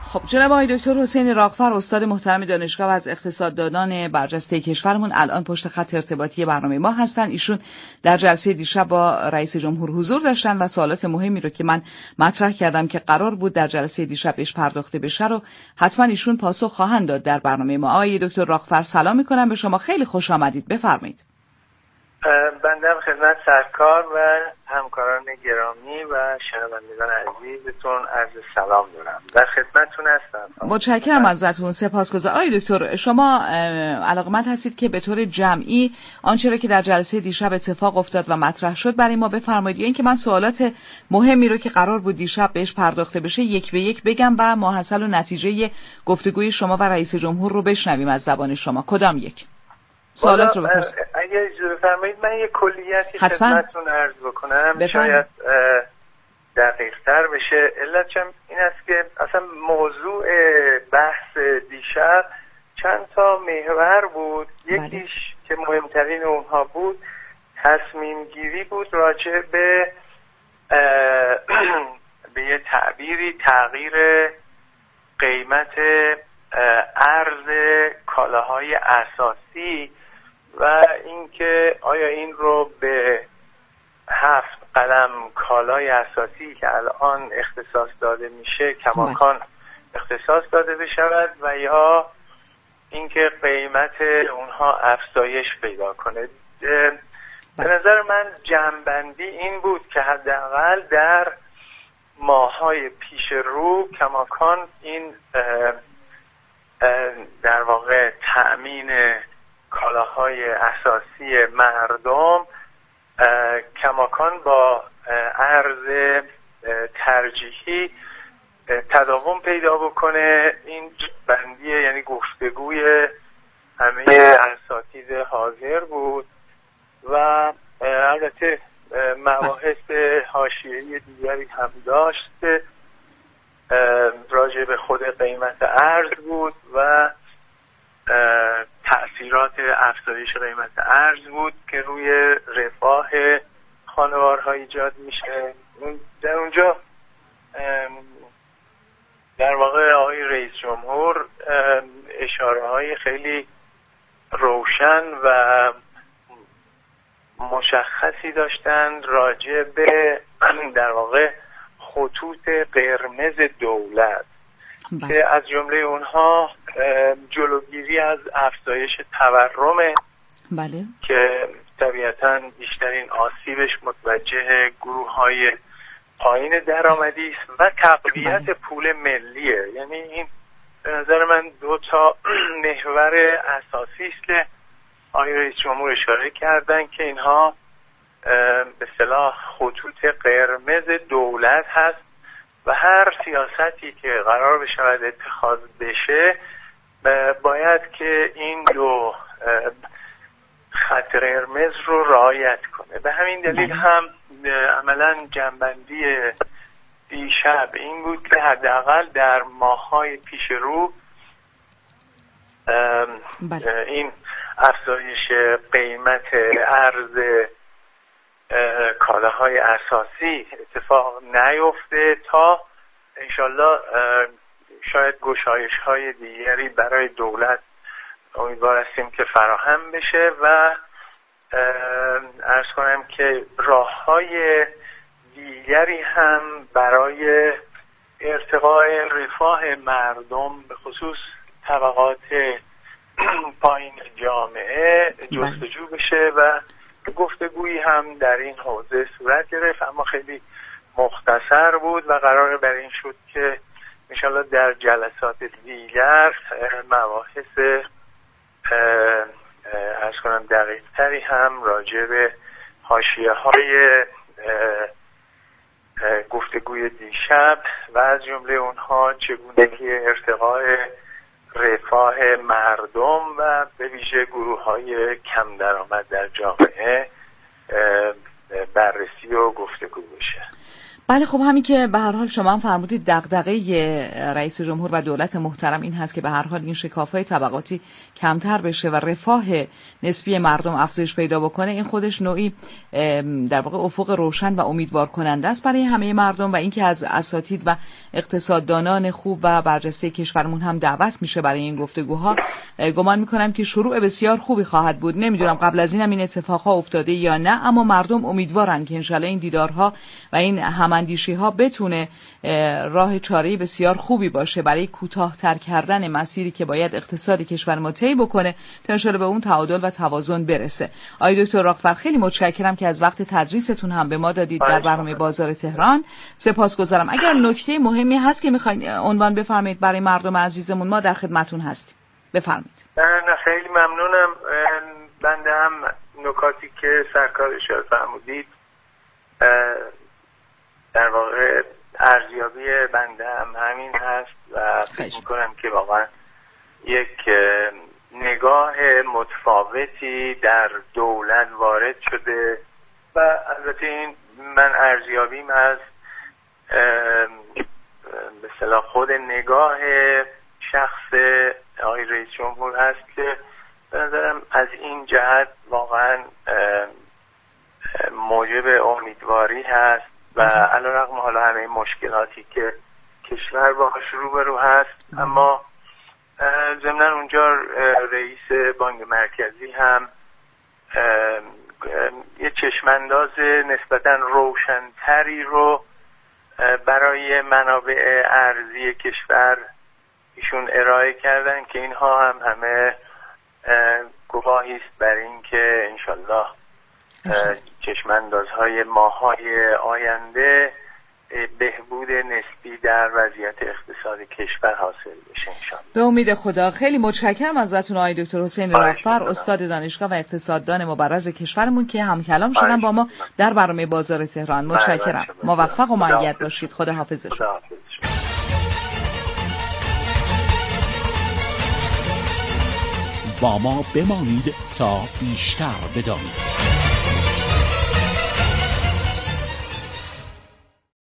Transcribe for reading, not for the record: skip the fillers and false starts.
خب جناب آقای دکتر حسین راغفر، استاد محترم دانشگاه و از اقتصاددانان برجسته کشورمون، الان پشت خط ارتباطی برنامه ما هستن. ایشون در جلسه دیشب با رئیس جمهور حضور داشتن و سوالات مهمی رو که من مطرح کردم که قرار بود در جلسه دیشب بهش پرداخته بشه رو حتما ایشون پاسخ خواهند داد در برنامه ما. آقای دکتر راغفر سلام میکنم به شما، خیلی خوش آمدید، بفرمایید. بنده خدمت سرکار و همکاران گرامی و شنوندگان عزیزتون عرض سلام دارم. در خدمتتون هستم. متشکرم ازتون، سپاسگزارم. آقای دکتر، شما علاقمند هستید که به طور جمعی آنچه را که در جلسه دیشب اتفاق افتاد و مطرح شد برای ما بفرمایید، یا اینکه من سوالات مهمی رو که قرار بود دیشب بهش پرداخته بشه یک به یک بگم و ماحصل و نتیجه گفتگوی شما و رئیس جمهور رو بشنویم از زبان شما؟ کدام یک؟ سوالات رو بپرسید. اگه اجازه فرمایید من یک کلیتی خدمتتون عرض بکنم، شاید دقیق‌تر بشه. علتش این است که اصلا موضوع بحث دیشب چند تا محور بود. یکیش که مهمترین اونها بود تصمیم گیری بود راجع به یه تعبیری تغییر قیمت ارز کالاهای اساسی و اینکه آیا این رو به 7 قلم کالای اساسی که الان اختصاص داده میشه کماکان اختصاص داده بشود و یا اینکه قیمت اونها افزایش پیدا کنه. به نظر من جمع‌بندی این بود که حداقل در ماه‌های پیش رو کماکان این در واقع تأمین کالاهای اساسی مردم کماکان با ارز ترجیحی تداوم پیدا بکنه. این بندیه یعنی گفتگوی همه اساتید حاضر بود و البته مباحث حاشیه‌ای دیگری هم داشت که راجع به خود قیمت ارز بود و تأثیرات افزایش قیمت ارز بود که روی رفاه خانوارها ایجاد میشه. در اونجا در واقع آقای رئیس جمهور اشاره های خیلی روشن و مشخصی داشتن راجع به در واقع خطوط قرمز دولت که از جمله اونها جلوگیری از افزایش تورم که طبیعتاً بیشترین آسیبش متوجه گروه‌های پایین درآمدی است و تقویت پول ملیه. یعنی این به نظر من 2 تا محور اساسی است که آقای رئیس جمهور اشاره کردن که اینها به اصطلاح خطوط قرمز دولت هست و هر سیاستی که قرار بشود اتخاذ بشه باید که این 2 خط قرمز رو رعایت کنه. به همین دلیل هم عملا جنبندی دیشب این بود که حداقل در ماه‌های پیش رو این افزایش قیمت ارز کالاهای اساسی اتفاق نیفته تا انشالله شاید گشایش‌های دیگری برای دولت امیدوار هستیم که فراهم بشه و عرض کنم که راه‌های دیگری هم برای ارتقاء رفاه مردم به خصوص طبقات پایین جامعه جستجو بشه و گفتگویی هم در این حوزه صورت گرفت، اما خیلی مختصر بود و قرار بر این شد که انشالله در جلسات دیگر مباحث عرض کنم دقیق تری هم راجع به حاشیه‌های گفتگوی دیشب و از جمله اونها چگونگی ارتقاء رفاه مردم و به ویژه گروه‌های کم درآمد در جامعه بررسی و گفتگو بشه. بله خب همین که به هر حال شما هم فرمودید دغدغه رئیس جمهور و دولت محترم این هست که به هر حال این شکاف‌های طبقاتی کمتر بشه و رفاه نسبی مردم افزایش پیدا بکنه، این خودش نوعی در واقع افق روشن و امیدوار کننده است برای همه مردم و اینکه از اساتید و اقتصاددانان خوب و برجسته کشورمون هم دعوت میشه برای این گفتگوها. گمان میکنم که شروع بسیار خوبی خواهد بود. نمیدونم قبل از اینم این اتفاقها افتاده یا نه، اما مردم امیدوارن که انشالله این دیدارها و این هماندیشی ها بتونه راه چاره‌ای بسیار خوبی باشه برای کوتاه‌تر کردن مسیری که باید اقتصاد کشور ما طی بکنه تا انشالله به اون تعادل و توازن برسه. آقای دکتر راغفر خیلی متشکرم که از وقت تدریستون هم به ما دادید در برنامه بازار تهران. سپاسگزارم. اگر نکته مهمی هست که میخواین عنوان بفرمایید برای مردم عزیزمون، ما در خدمتتون هستیم. بفرمایید. نه خیلی ممنونم. بنده هم نکاتی که سرکار اشاره فرمودید در واقع ارزیابی بنده هم همین هست و فکر میکنم که واقعا یک نگاه متفاوتی در دولت وارد شده و البته این من ارزیابیم از به اصطلاح خود نگاه شخص آقای رئیس جمهور هست که به نظرم از این جهت واقعا موجب امیدواری هست و علیرغم حالا همه مشکلاتی که کشور باهاش روبرو هست، اما ضمناً اونجا رئیس بانک مرکزی هم یه چشمانداز نسبتاً روشن‌تری رو برای منابع ارزی کشور ایشون ارائه کردن که اینها هم همه گواهی است بر این که انشالله چشماندازهای ماه‌های آینده بهبود نسبی در وضعیت اقتصاد کشور حاصل بشه انشالله. به امید خدا. خیلی متشکرم ازتون آقای دکتر حسین راغفر، استاد دانشگاه و اقتصاددان مبرز کشورمون که هم کلام شدن با ما در برنامه بازار تهران. متشکرم. موفق و مؤید باشید. خدا حافظ شما. با ما بمانید تا بیشتر بدانید.